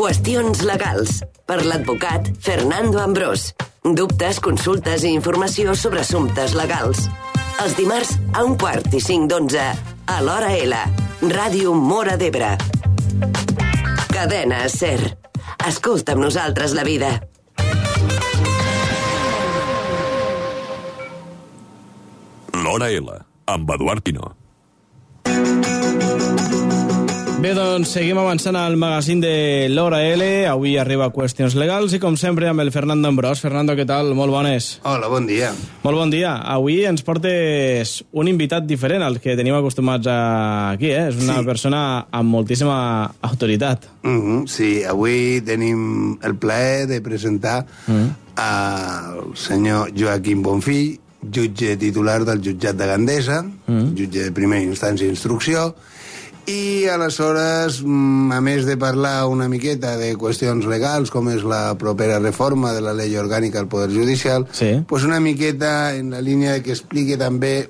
Qüestions legals, per l'advocat Fernando Ambrós. Dubtes, consultes i informació sobre assumptes legals. Els dimarts a 1:45 a l'Hora L. Ràdio Móra d'Ebre. Cadena SER. Escolta amb nosaltres la vida. L'Hora L, amb Eduard Pino. Bé, doncs seguim avançant al magazín de l'Hora L. Avui arriba Qüestions Legals i, com sempre, amb el Fernando Ambrós. Fernando, què tal? Molt bones. Hola, bon dia. Molt bon dia. Avui ens portes un invitat diferent al que tenim acostumats aquí, eh? És una persona amb moltíssima autoritat. Sí, avui tenim el plaer de presentar al senyor Joaquim Bonfill, jutge titular del jutjat de Gandesa, jutge de primera instància i instrucció, i aleshores, a més de parlar una miqueta de qüestions legals, com és la propera reforma de la llei orgànica del Poder Judicial, pues una miqueta en la línia de que expliqui també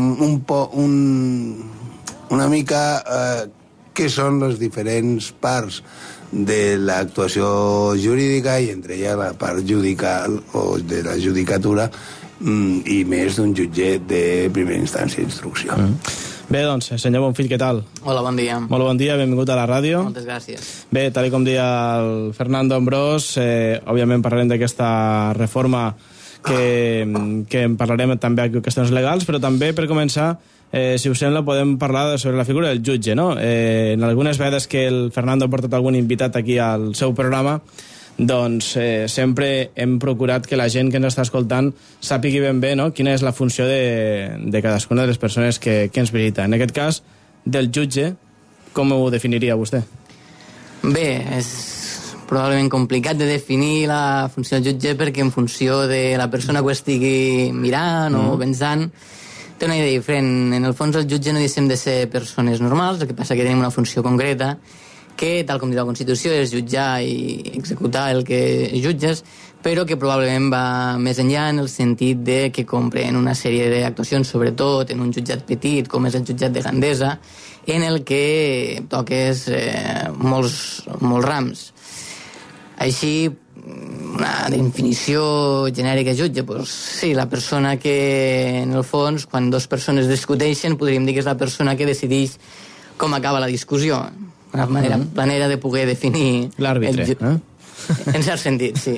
una mica què són les diferents parts de l'actuació jurídica, i entre ella la part judical o de la judicatura, i més d'un jutget de primera instància i instrucció. Bé, doncs, senyor Bonfill, què tal? Hola, bon dia. Molt bon dia, benvingut a la ràdio. Moltes gràcies. Bé, tal com deia el Fernando Ambrós, òbviament parlarem d'aquesta reforma que en parlarem també aquí, qüestions legals, però també, per començar, si us sembla, podem parlar sobre la figura del jutge, no? En algunes vegades que el Fernando ha portat algun invitat aquí al seu programa, doncs sempre hem procurat que la gent que ens està escoltant sàpigui ben bé, no?, quina és la funció de cadascuna de les persones que ens visita. En aquest cas, del jutge, com ho definiria vostè? Bé, és probablement complicat de definir la funció del jutge perquè en funció de la persona que ho estigui mirant o pensant té una idea diferent. En el fons, el jutge no deixem de ser persones normals, el que passa que tenim una funció concreta que, tal com diu la Constitució, és jutjar i executar el que jutges, però que probablement va més enllà en el sentit de que compren una sèrie d'actuacions, sobretot en un jutjat petit, com és el jutjat de Gandesa, en el que toques molts rams. Així, una definició genèrica de jutge, doncs sí, la persona que, en el fons, quan dues persones discuteixen, podríem dir que és la persona que decideix com acaba la discussió. Una manera de poder definir l'àrbitre, en cert sentit, sí.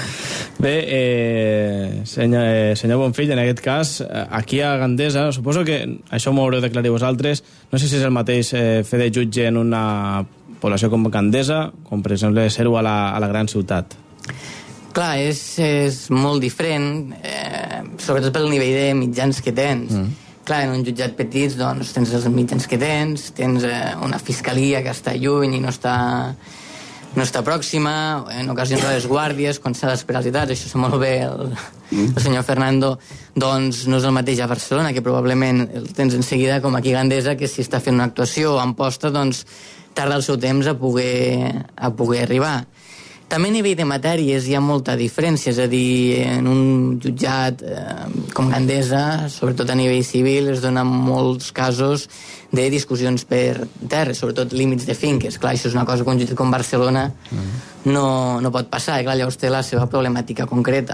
Bé, senyor Bonfill, en aquest cas, aquí a Gandesa, suposo que això m'ho haureu d'aclarir vosaltres, no sé si és el mateix fer de jutge en una població com Gandesa, com per exemple ser-ho a la gran ciutat. Clar, és molt diferent, sobretot pel nivell de mitjans que tens. Clar, en un jutjat petit doncs, tens els mitjans que tens una fiscalia que està lluny i no està pròxima, en ocasions a les guàrdies, quan s'ha d'esperar els ciutats, això sap molt bé el senyor Fernando, doncs no és el mateix a Barcelona, que probablement el tens en seguida, com aquí a Gandesa, que si està fent una actuació o amposta, doncs tarda el seu temps a poder arribar. També a nivell de matèries hi ha molta diferència, és a dir, en un jutjat com Gandesa, sobretot a nivell civil, es donen molts casos de discussions per terra, sobretot límits de finques. Clar, això és una cosa que un jutjat com Barcelona no pot passar, i clar, llavors té la seva problemàtica concreta.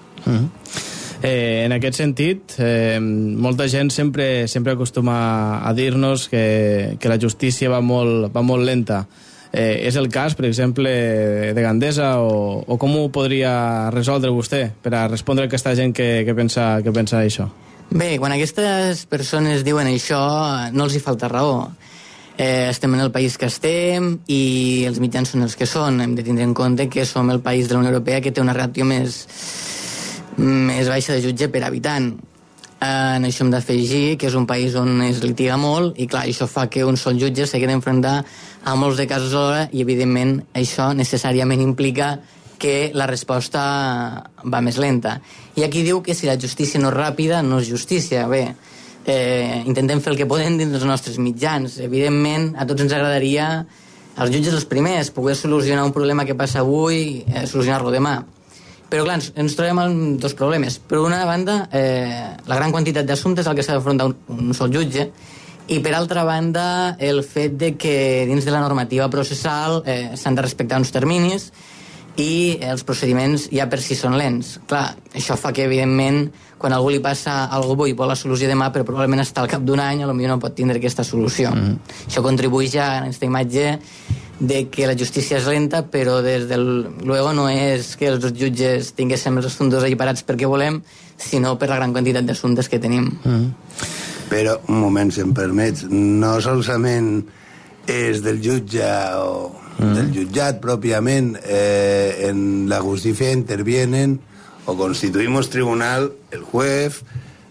En aquest sentit, molta gent sempre acostuma a dir-nos que la justícia va molt lenta. És el cas, per exemple, de Gandesa, o com ho podria resoldre vostè per a respondre a aquesta gent que pensa això? Bé, quan aquestes persones diuen això, no els hi falta raó. Estem en el país que estem i els mitjans són els que són. Hem de tindre en compte que som el país de la Unió Europea que té una ràtio més baixa de jutge per habitant. En això hem d'afegir que és un país on es litiga molt i clar, això fa que un sol jutge s'hagi d'enfrontar a molts de casos alhora i evidentment això necessàriament implica que la resposta va més lenta. I aquí diu que si la justícia no és ràpida no és justícia. Bé, intentem fer el que podem dins dels nostres mitjans. Evidentment, a tots ens agradaria, als jutges els primers, poder solucionar un problema que passa avui, solucionar-lo demà. Però, clar, ens trobem amb dos problemes. Per una banda, la gran quantitat d'assumptes al que s'ha d'afrontar un sol jutge, I per altra banda, el fet de que dins de la normativa processal s'han de respectar uns terminis i els procediments ja per si són lents. Clar, això fa que, evidentment, quan a algú li passa alguna cosa i vol la solució demà, però probablement està al cap d'un any, potser no pot tindre aquesta solució. Això contribueix ja a aquesta imatge de que la justícia és lenta, però des del luego no és que els jutges tinguéssim els assumptes allà parats perquè volem, sinó per la gran quantitat d'assumptes que tenim. Però, un moment, si em permets, no solament és del jutge o del jutjat pròpiament, en la justícia intervienen o constituimos tribunal el juez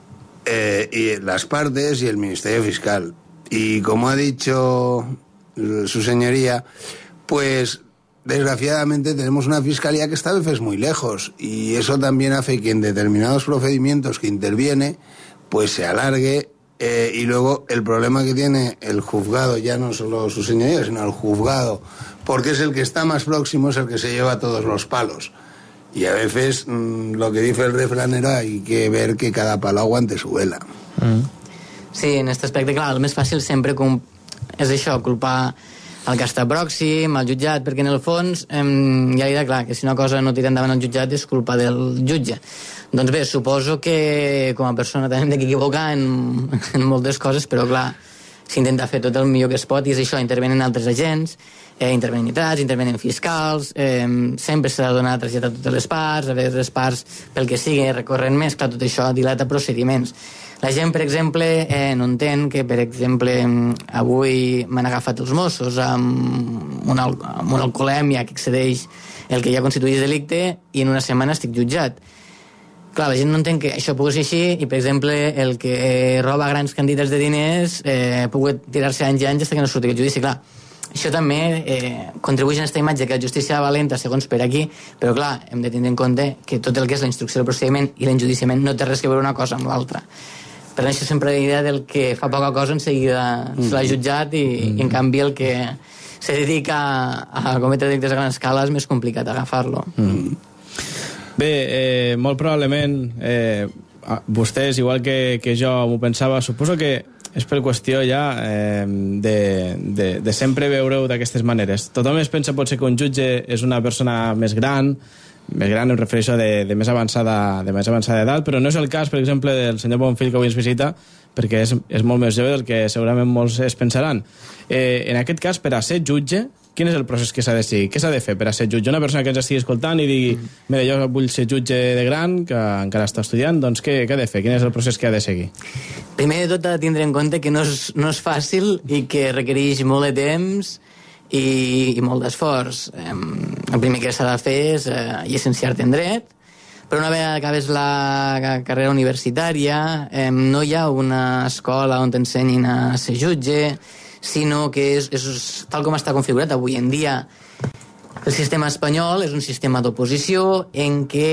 y las partes y el Ministerio Fiscal. Y como ha dicho su señoría, pues desgraciadamente tenemos una fiscalía que está a veces muy lejos y eso también hace que en determinados procedimientos que interviene pues se alargue y luego el problema que tiene el juzgado, ya no solo su señoría, sino el juzgado, porque es el que está más próximo, es el que se lleva todos los palos. Y a veces lo que dice el refranero, hay que ver que cada palo aguante su vela. Sí, en aquest aspecte, clar, el més fàcil sempre és això, culpar el que està pròxim, el jutjat, perquè en el fons ja li dirà, clar, que si una cosa no tira endavant el jutjat és culpa del jutge. Doncs bé, suposo que com a persona també hem d'equivocar en moltes coses, però clar, s'intenta fer tot el millor que es pot i és això, intervenen altres agents, intervenen nitrats, intervenen fiscals, sempre s'ha de donar targeta a totes les parts, a vegades les parts, pel que sigui, recorren més, clar, tot això dilata procediments. La gent, per exemple, no entén que, per exemple, avui m'han agafat els Mossos amb una alcoholèmia que excedeix el que ja constitueix delicte i en una setmana estic jutjat. Clar, la gent no entén que això pugui ser així i, per exemple, el que roba grans quantitats de diners pugui tirar-se anys i anys fins que no surti el judici. Clar, això també contribueix a aquesta imatge que la justícia va lenta segons per aquí, però clar, hem de tenir en compte que tot el que és la instrucció del procediment i l'enjudiciament no té res que veure una cosa amb l'altra. Per tant, això sempre la idea del que fa poca cosa en seguida se l'ha jutjat i en canvi el que se dedica a cometre delictes a gran escala és més complicat agafar-lo. Bé, molt probablement vostès, igual que jo m'ho pensava, suposo que és per qüestió ja de sempre veure-ho d'aquestes maneres. Tothom es pensa potser que un jutge és una persona més gran em refereixo de més avançada d'edat, però no és el cas, per exemple, del senyor Bonfill que avui ens visita, perquè és molt més jove del que segurament molts es pensaran. En aquest cas, per a ser jutge, quin és el procés que s'ha de seguir? Què s'ha de fer per a ser jutge? Una persona que ens estigui escoltant i digui mira, jo vull ser jutge de gran, que encara està estudiant, doncs què ha de fer? Quin és el procés que ha de seguir? Primer de tot ha de tindre en compte que no és fàcil i que requereix molt de temps i molt d'esforç. El primer que s'ha de fer és llicenciar-te en dret, però una vegada acabes la carrera universitària no hi ha una escola on t'ensenyin a ser jutge, sinó que és tal com està configurat avui en dia. El sistema espanyol és un sistema d'oposició en què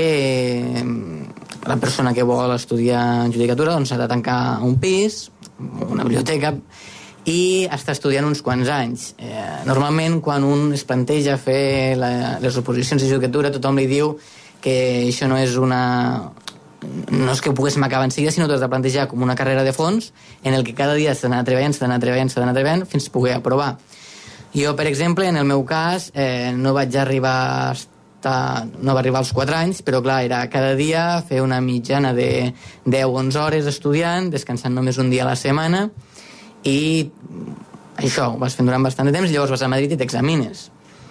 la persona que vol estudiar en judicatura doncs, ha de tancar un pis, una biblioteca, i està estudiant uns quants anys. Normalment, quan un es planteja fer les oposicions de judicatura, tothom li diu que això no és no és que ho poguéssim acabar en seguida, sinó que has de plantejar com una carrera de fons en el que cada dia s'ha d'anar treballant fins poder aprovar. Jo, per exemple, en el meu cas, no vaig arribar als 4 anys, però clar, era cada dia fer una mitjana de 10-11 hores estudiant, descansant només un dia a la setmana, i això ho vas fent durant bastant de temps i llavors vas a Madrid i t'examines.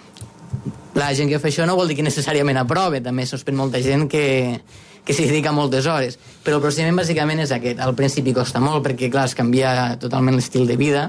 La gent que fa això no vol dir que necessàriament aprove, també suspèn molta gent que s'hi dedica moltes hores, però el procediment bàsicament és aquest. Al principi costa molt perquè clar, es canvia totalment l'estil de vida.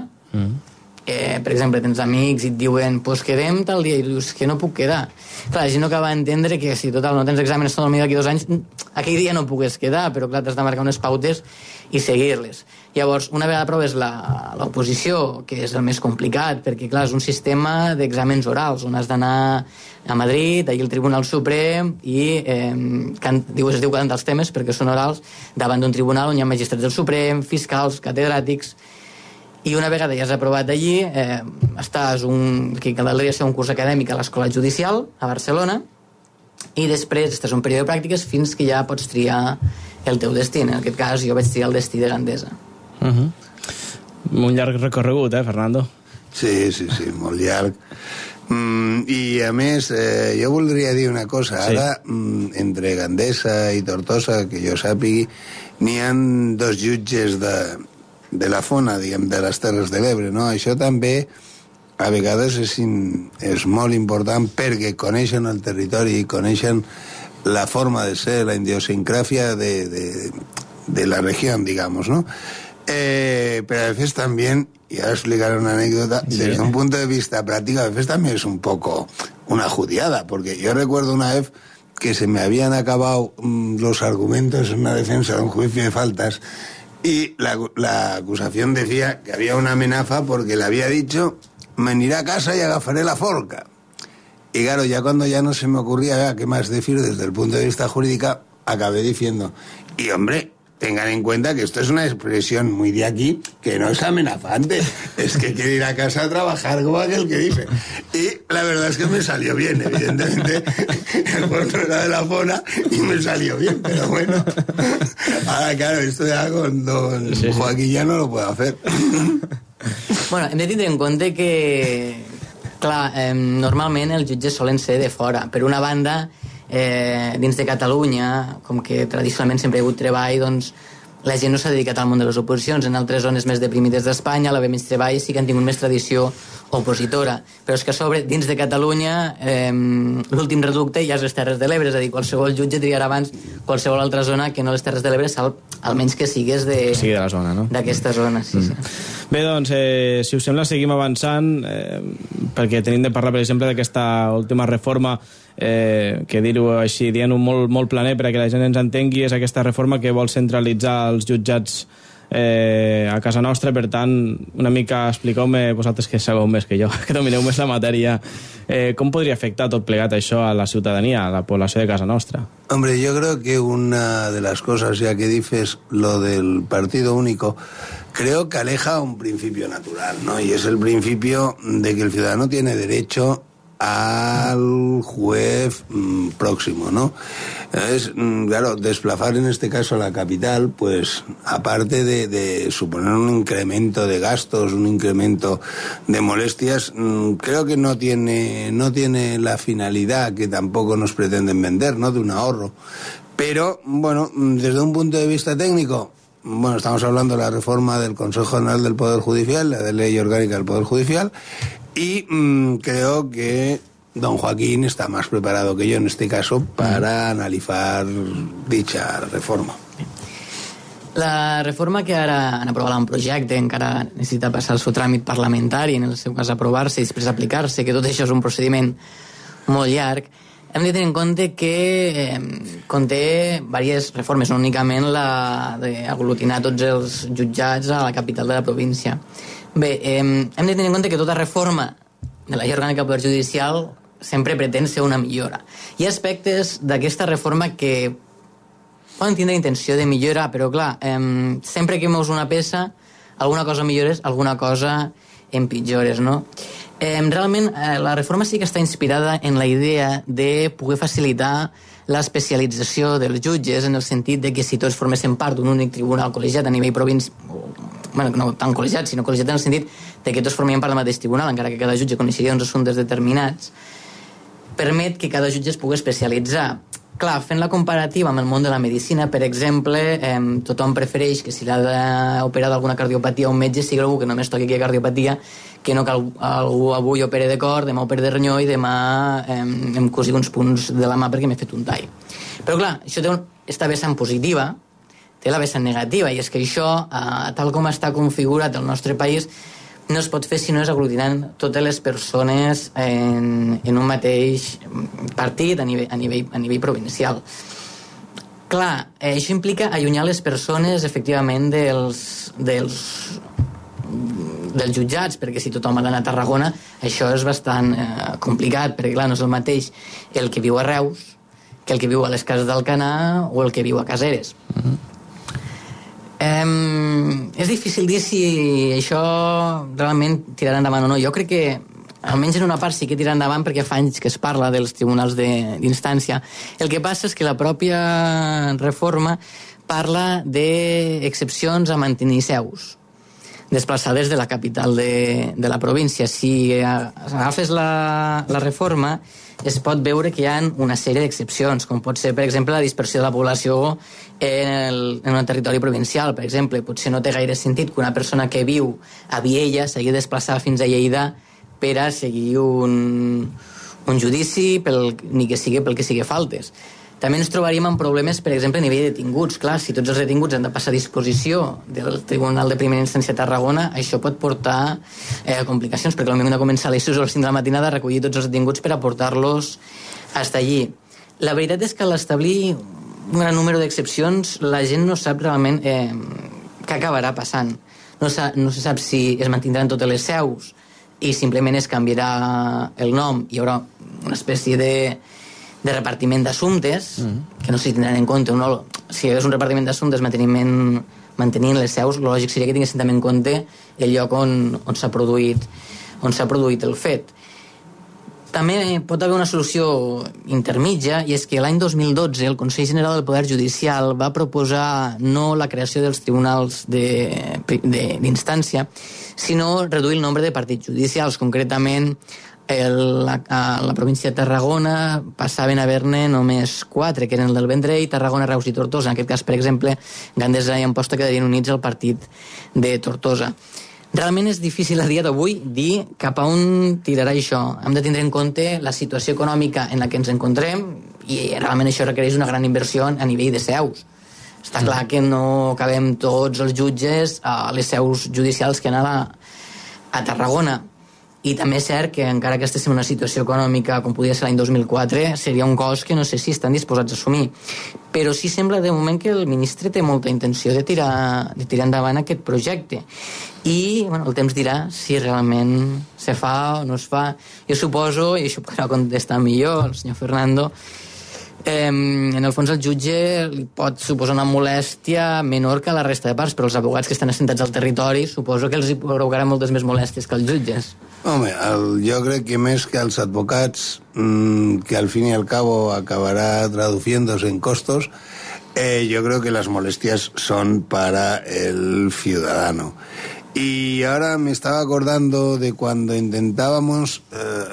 Per exemple, tens amics i et diuen pues quedem tal dia i tu dius que no puc quedar. Clar, la gent no acaba d'entendre que si total no tens exàmens tot el millor d'aquí 2 anys, aquell dia no pugues quedar, però clar, t'has de marcar unes pautes i seguir-les. Llavors, una vegada proves l'oposició, que és el més complicat, perquè clar, és un sistema d'exàmens orals, on has d'anar a Madrid, allà al Tribunal Suprem, i es diu cantar els temes perquè són orals, davant d'un tribunal on hi ha magistrats del Suprem, fiscals, catedràtics, i una vegada ja has aprovat allí, estàs que caldria ser un curs acadèmic a l'Escola Judicial, a Barcelona, i després estàs un període de pràctiques fins que ja pots triar el teu destí. En aquest cas jo vaig triar el destí de Gandesa. Un llarg recorregut, Fernando? Sí, molt llarg. I a més, jo voldria dir una cosa. Ara, entre Gandesa i Tortosa, que jo sàpigui, n'hi ha 2 jutges de la Fona, diguem, de les Terres de l'Ebre, no? Això també a vegades és molt important perquè coneixen el territori, coneixen la forma de ser, la idiosincrasia de la regió, digamos, ¿no? Pero a veces también, y ahora explicaré una anécdota, desde un punto de vista práctico, a veces también es un poco una judiada, porque yo recuerdo una vez que se me habían acabado los argumentos en una defensa de un juicio de faltas y la acusación decía que había una amenaza porque le había dicho: me iré a casa y agafaré la forca. Y claro, ya cuando ya no se me ocurría qué más decir desde el punto de vista jurídico, acabé diciendo: y hombre, tengan en cuenta que esto es una expresión muy de aquí, que no es amenazante, es que quiere ir a casa a trabajar, como aquel que dice. Y la verdad es que me salió bien, evidentemente. El puerto era de la Fona y me salió bien, pero bueno. Ahora, claro, esto ya con don Joaquín ya no lo puedo hacer. Bueno, hem de tindre en compte que, clar, normalment els jutges solen ser de fora. Per una banda, dins de Catalunya, com que tradicionalment sempre hi ha hagut treball, doncs la gent no s'ha dedicat al món de les oposicions. En altres zones més deprimides d'Espanya, l'haver menys treball, sí que han tingut més tradició opositora. Però és que a sobre, dins de Catalunya, l'últim reducte ja és les Terres de l'Ebre, és a dir, qualsevol jutge triarà abans qualsevol altra zona que no les Terres de l'Ebre, almenys que sigues de la zona, no? D'aquesta zona, sí. Bé, doncs, si us sembla, seguim avançant, perquè tenim de parlar, per exemple, d'aquesta última reforma, que dir-ho així, dient-ho molt planer perquè la gent ens entengui, és aquesta reforma que vol centralitzar els jutjats a casa nostra. Per tant, una mica expliqueu-me, vosaltres que sabeu més que jo, que domineu més la matèria, com podria afectar tot plegat això a la ciutadania, a la població de casa nostra? Hombre, yo creo que una de las cosas, ya que dices lo del partido único, creo que aleja un principio natural, ¿no? Y es el principio de que el ciudadano tiene derecho al juez próximo, ¿no? Es, claro, desplazar en este caso a la capital, pues aparte de suponer un incremento de gastos, un incremento de molestias, creo que no tiene la finalidad que tampoco nos pretenden vender, ¿no? De un ahorro. Pero, bueno, desde un punto de vista técnico, bueno, estamos hablando de la reforma del Consejo General del Poder Judicial, la de Ley Orgánica del Poder Judicial, y creo que don Joaquín está más preparado que yo en este caso para analizar dicha reforma. La reforma que ara han aprovat un projecte encara necessita passar el seu tràmit parlamentari, en el seu cas aprovar-se i després aplicar-se, que tot això és un procediment molt llarg. Hem de tenir en compte que conté diverses reformes, no únicament la d'aglutinar tots els jutjats a la capital de la província. Bé, hem de tenir en compte que tota reforma de la llei orgànica del Poder Judicial sempre pretén ser una millora. Hi ha aspectes d'aquesta reforma que poden tindre intenció de millora, però clar, sempre que mous una peça, alguna cosa millores, alguna cosa empitjores, no? Realment, la reforma sí que està inspirada en la idea de poder facilitar l'especialització dels jutges, en el sentit de que si tots formessin part d'un únic tribunal col·legiat a nivell provincial, bueno, no tan col·legiat, sinó col·legiat en el sentit de que tots formien part del mateix tribunal, encara que cada jutge coneixeria uns assumptes determinats, permet que cada jutge es pugui especialitzar. Clar, fent la comparativa amb el món de la medicina, per exemple, tothom prefereix que si l'ha d'operar d'alguna cardiopatia un metge sigui algú que només toqui aquella cardiopatia, que no que algú avui opere de cor, demà opere de ronyó i demà em cosi uns punts de la mà perquè m'he fet un tall. Però clar, això té esta vessant positiva, té la vessant negativa, i és que això, tal com està configurat el nostre país, no es pot fer si no és aglutinant totes les persones en un mateix partit a nivell provincial. Clar, això implica allunyar les persones efectivament dels jutjats, perquè si tothom ha d'anar a Tarragona això és bastant complicat, perquè clar, no és el mateix el que viu a Reus que el que viu a les Cases d'Alcanar o el que viu a Caseres. És difícil dir si això realment tirarà endavant o no. Jo crec que almenys en una part sí que tirarà endavant, perquè fa anys que es parla dels tribunals d'instància. El que passa és que la pròpia reforma parla d'excepcions a mantenir seus. desplaçades de la capital de la província. Si agafes la reforma, es pot veure que hi ha una sèrie d'excepcions, com pot ser, per exemple, la dispersió de la població en un territori provincial. Per exemple, potser no té gaire sentit que una persona que viu a Viella s'hagi de desplaçar fins a Lleida per a seguir un judici, ni que sigui pel que sigui faltes. També ens trobaríem amb problemes, per exemple, a nivell de detinguts. Clar, si tots els detinguts han de passar a disposició del Tribunal de Primera Instància de Tarragona, això pot portar complicacions, perquè potser hem de començar a les 6 o les 5 de la matinada a recollir tots els detinguts per a portar-los fins allí. La veritat és que al establir un gran número d'excepcions, la gent no sap realment què acabarà passant. No se sap si es mantindran totes les seus i simplement es canviarà el nom, hi haurà una espècie de repartiment d'assumptes, que no s'hi tindran en compte. Si hi hagués un repartiment d'assumptes mantenint les seus, el lògic seria que tinguessin també en compte el lloc on s'ha produït el fet. També pot haver una solució intermitja, i és que l'any 2012 el Consell General del Poder Judicial va proposar no la creació dels tribunals d'instància, sinó reduir el nombre de partits judicials. Concretament, a la província de Tarragona passaven a haver-ne només 4, que eren el del Vendrell, Tarragona, Reus i Tortosa. En aquest cas, per exemple, Gandesa i Amposta quedarien units al partit de Tortosa. Realment és difícil a dia d'avui dir cap a on tirarà això. Hem de tindre en compte la situació econòmica en la que ens encontrem, i realment això requereix una gran inversió a nivell de seus. Està clar que no cabem tots els jutges a les seus judicials que han a Tarragona. I també és cert que encara que estiguem en una situació econòmica com podia ser l'any 2004, seria un cost que no sé si estan disposats a assumir. Però sí sembla de moment que el ministre té molta intenció de tirar endavant aquest projecte. I el temps dirà si realment se fa o no es fa. Jo suposo, i això podrà contestar millor el senyor Fernando, en el fons el jutge li pot suposar una molèstia menor que a la resta de parts, però els advocats que estan assentats al territori suposo que els hi provocarà moltes més molèsties que els jutges. Home, jo crec que més que els advocats, que al fin y al cabo acabará traduciéndose en costos, yo creo que las molestias son para el ciudadano. Y ahora me estaba acordando de cuando intentábamos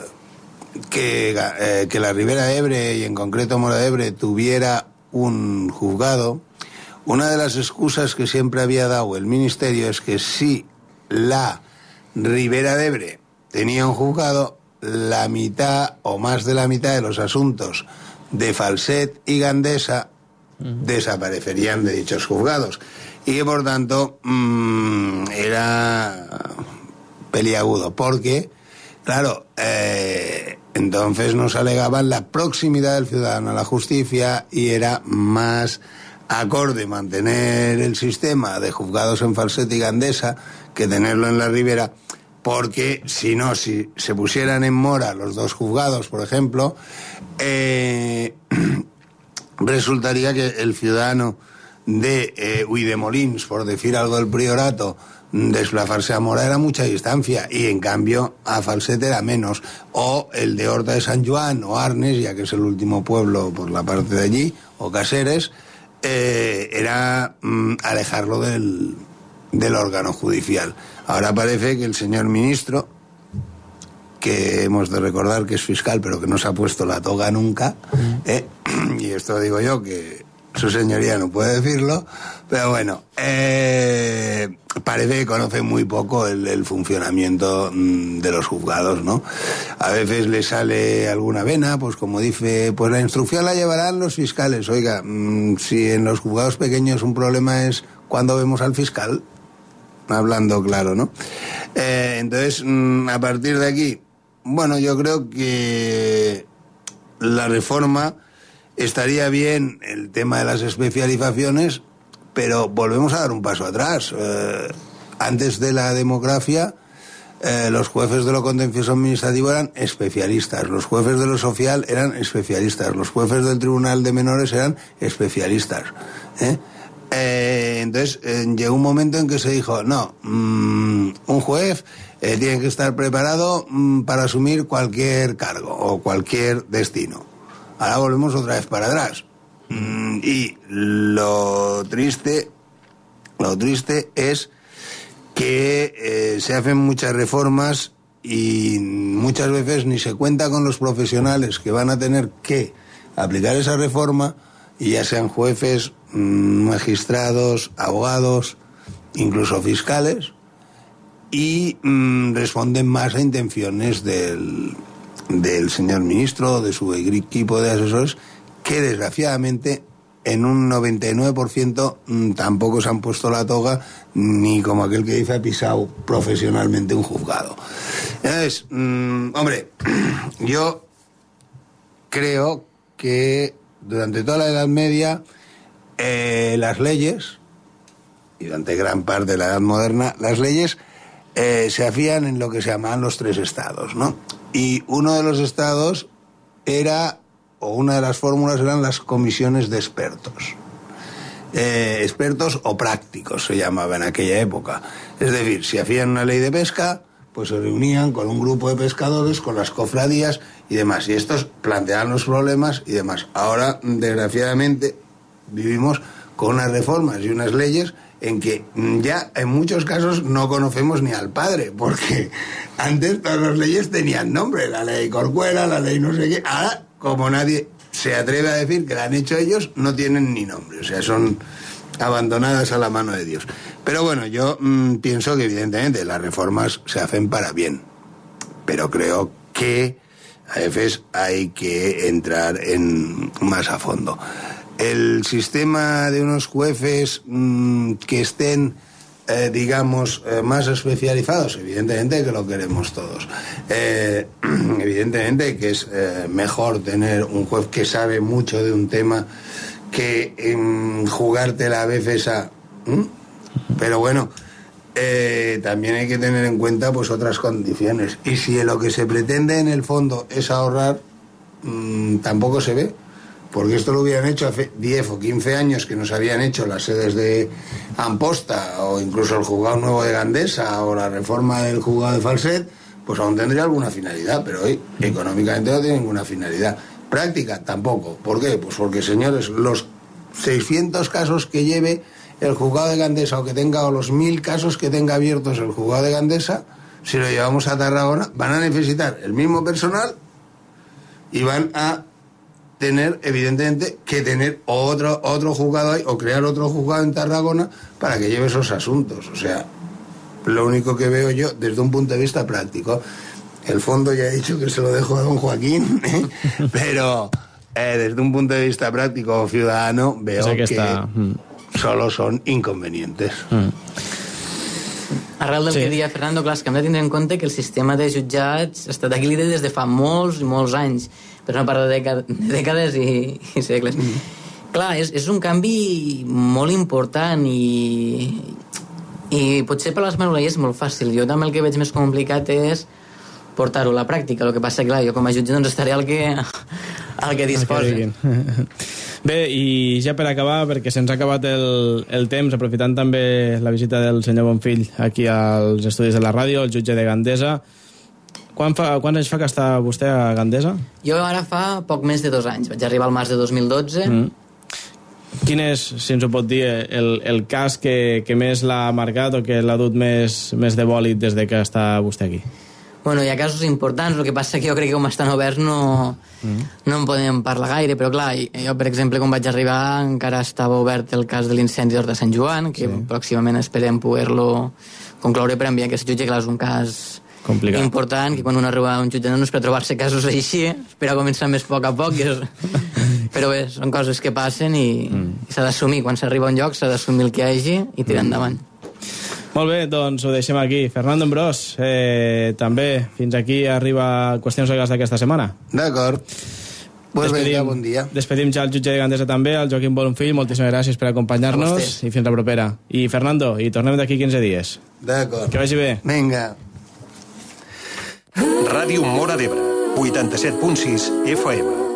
que la Ribera Ebre, y en concreto Móra de Ebre, tuviera un juzgado. Una de las excusas que siempre había dado el Ministerio es que si la Ribera de Ebre tenía un juzgado, la mitad o más de la mitad de los asuntos de Falset y Gandesa desaparecerían de dichos juzgados, y que por tanto era peliagudo, porque claro, entonces nos alegaban la proximidad del ciudadano a la justicia, y era más acorde mantener el sistema de juzgados en Falset y Gandesa que tenerlo en la Ribera, porque si no, si se pusieran en mora los dos juzgados, por ejemplo, resultaría que el ciudadano de Ulldemolins, por decir algo del Priorato, desplazarse a Mora era mucha distancia, y en cambio a Falset era menos. O el de Horta de Sant Joan o Arnes, ya que es el último pueblo por la parte de allí, o Caseres, era alejarlo del órgano judicial. Ahora parece que el señor ministro, que hemos de recordar que es fiscal pero que no se ha puesto la toga nunca, y esto digo yo que su señoría no puede decirlo, pero bueno, parece que conoce muy poco el funcionamiento de los juzgados, ¿no? A veces le sale alguna vena, pues como dice, pues la instrucción la llevarán los fiscales. Oiga, si en los juzgados pequeños un problema es cuando vemos al fiscal, hablando claro, ¿no? Entonces, a partir de aquí, bueno, yo creo que la reforma estaría bien, el tema de las especializaciones, pero volvemos a dar un paso atrás. Antes de la democracia, los jueces de lo contencioso administrativo eran especialistas, los jueces de lo social eran especialistas, los jueces del Tribunal de Menores eran especialistas, entonces llegó un momento en que se dijo, no, un juez tiene que estar preparado para asumir cualquier cargo o cualquier destino. Ahora volvemos otra vez para atrás, y lo triste es que se hacen muchas reformas y muchas veces ni se cuenta con los profesionales que van a tener que aplicar esa reforma, y ya sean jueces, magistrados, abogados, incluso fiscales, y responden más a intenciones del señor ministro o de su equipo de asesores, que desgraciadamente en un 99% tampoco se han puesto la toga, ni como aquel que dice ha pisado profesionalmente un juzgado. Entonces, hombre, yo creo que durante toda la Edad Media las leyes, y durante gran parte de la Edad Moderna, las leyes se hacían en lo que se llamaban los 3 estados, ¿no? Y uno de los estados era, o una de las fórmulas eran las comisiones de expertos. Expertos o prácticos se llamaba en aquella época. Es decir, si hacían una ley de pesca, pues se reunían con un grupo de pescadores, con las cofradías y demás, y estos planteaban los problemas y demás. Ahora, desgraciadamente, vivimos con unas reformas y unas leyes en que ya en muchos casos no conocemos ni al padre, porque antes todas las leyes tenían nombre, la ley Corcuera, la ley no sé qué. Ahora, como nadie se atreve a decir que la han hecho ellos, no tienen ni nombre, o sea, son abandonadas a la mano de Dios. Pero bueno, yo pienso que evidentemente las reformas se hacen para bien, pero creo que a veces hay que entrar más a fondo. El sistema de unos jueces que estén, digamos, más especializados, evidentemente que lo queremos todos. Evidentemente que es mejor tener un juez que sabe mucho de un tema que jugártela a veces a... Pero bueno, también hay que tener en cuenta pues otras condiciones. Y si lo que se pretende en el fondo es ahorrar, tampoco se ve. Porque esto lo hubieran hecho hace 10 o 15 años, que nos habían hecho las sedes de Amposta, o incluso el juzgado nuevo de Gandesa, o la reforma del juzgado de Falset, pues aún tendría alguna finalidad, pero hoy económicamente no tiene ninguna finalidad. Práctica tampoco. ¿Por qué? Pues porque, señores, los 600 casos que lleve el juzgado de Gandesa, o los 1000 casos que tenga abiertos el juzgado de Gandesa, si lo llevamos a Tarragona, van a necesitar el mismo personal y van a tener, evidentemente, que tener otro juzgado ahí, o crear otro juzgado en Tarragona para que lleve esos asuntos. O sea, lo único que veo yo desde un punto de vista práctico, el fondo ya he dicho que se lo dejo a don Joaquín, pero desde un punto de vista práctico o ciudadano veo que solo son inconvenientes. Arrel del que deia Fernando, clar, és que hem de tindre en compte que el sistema de jutjats ha estat equilibrat des de fa molts i molts anys, per no parlar de dècades i segles. Clar, és un canvi molt important i potser per les manualies és molt fàcil. Jo també el que veig més complicat és portar-ho a la pràctica. El que passa que, clar, jo com a jutge doncs estaré al que disposi. Bé, i ja per acabar, perquè se'ns ha acabat el temps, aprofitant també la visita del senyor Bonfill aquí als estudis de la ràdio, el jutge de Gandesa. Quants anys fa que està vostè a Gandesa? Jo ara fa poc més de 2 anys. Vaig arribar al març de 2012. Quin és, si ens ho pot dir, el cas que més l'ha marcat o que l'ha dut més de bòlit des de que està vostè aquí? Bueno, hi ha casos importants, el que passa que jo crec que com estan oberts no en podem parlar gaire, però clar, jo per exemple quan vaig arribar encara estava obert el cas de l'incendi d'Hort de Sant Joan, que pròximament esperem poder-lo concloure per enviar aquest jutge, clar, és un cas complicat, important, que quan un arriba a un jutge no és per trobar-se casos així, espera començar més a poc, però bé, són coses que passen i s'ha d'assumir, quan s'arriba a un lloc s'ha d'assumir el que hi hagi i tirar endavant. Molt bé, doncs ho deixem aquí. Fernando Ambrós, també fins aquí arriba Qüestions Legals d'aquesta setmana. D'acord. Pues venga, bon dia. Despedim ja el jutge de Gandesa també, el Joaquim Bonfill, moltíssimes gràcies per acompanyar-nos i fins la propera. I Fernando, i tornem d'aquí 15 dies. D'acord. Que vagi bé. Vinga. Ràdio Móra d'Ebre, 87.6 FM.